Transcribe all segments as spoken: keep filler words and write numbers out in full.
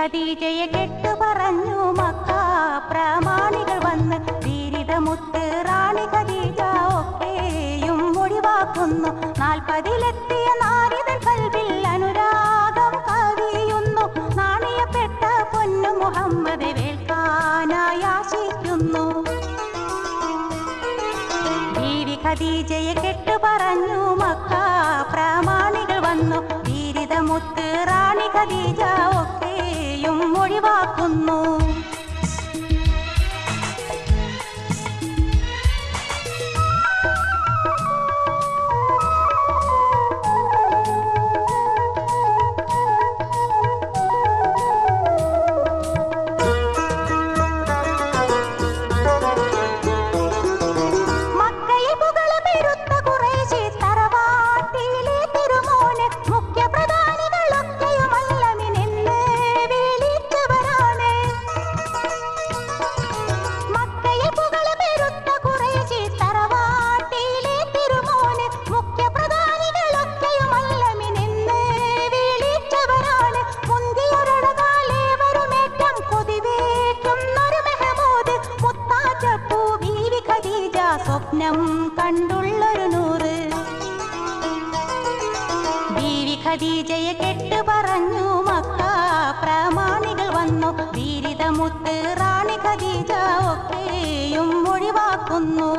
ഖദീജയെ കെട്ടു പറഞ്ഞു മക്ക പ്രമാണികൾ വന്ന് വീരിതമുത്ത് റാണി ഖദീജ ഒക്കെയും ഒഴിവാക്കുന്നു. നാൽപ്പതിലെത്തിയ നാരിതൻ കൽവിൽ അനുരാഗം കവിയുന്നു. നാണിയപ്പെട്ട പൊന്നു മുഹമ്മദ് വേൽക്കാനായി ആശിക്കുന്നു. ബീവി ഖദീജയെ കെട്ടു പറഞ്ഞു മക്ക പ്രമാണികൾ വന്നു വീരിതമുത്ത് റാണി ഖദീജ ഒക്കെയും ഒഴിവാക്കുന്നു. സ്വപ്നം കണ്ടുള്ളൊരു നൂറ് ബീവി ഖദീജയെ കെട്ടു പറഞ്ഞു മക്ക പ്രമാണികൾ വന്നു വീരിതമുത്ത് റാണി ഖദീജ ഒക്കെയും ഒഴിവാക്കുന്നു.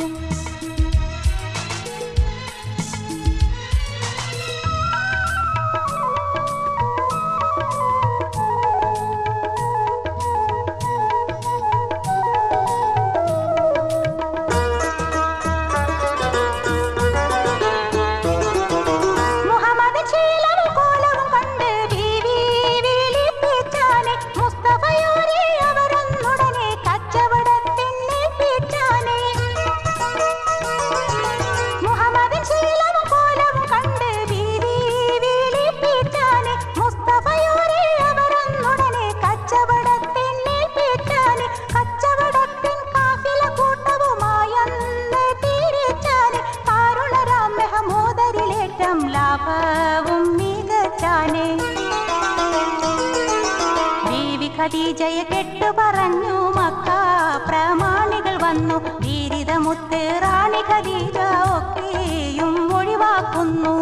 ബീവി ഖദീജയെ കെട്ടു പറഞ്ഞു മക്ക പ്രമാണികൾ വന്നു വീരിതമുത്ത് റാണി ഖദീജ ഒക്കെയും ഒഴിവാക്കുന്നു.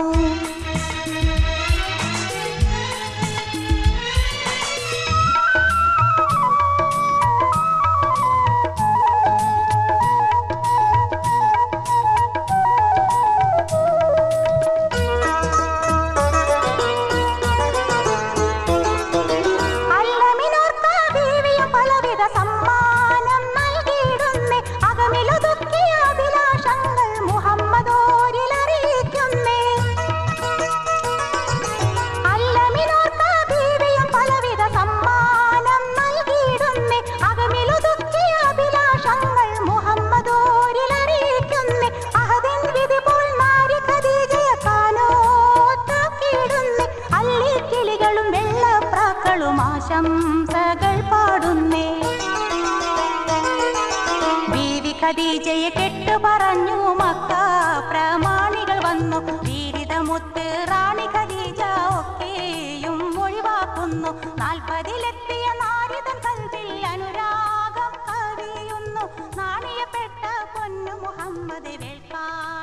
ആശംസകൾ പാടുന്നേ ബീവി ഖദീജയെ കെട്ടു പറഞ്ഞു മക്ക പ്രമാണികൾ വന്നു വീരിതമുത്ത് റാണി ഖദീജ ഒക്കെയും ഒഴിവാക്കുന്നു. നാൽപ്പതിലെത്തിയ നാരിതൻ കൽവിൽ അനുരാഗം കവിയുന്നു. നാണിയപ്പെട്ട പൊന്നു മുഹമ്മദ് വേൽക്കാൻ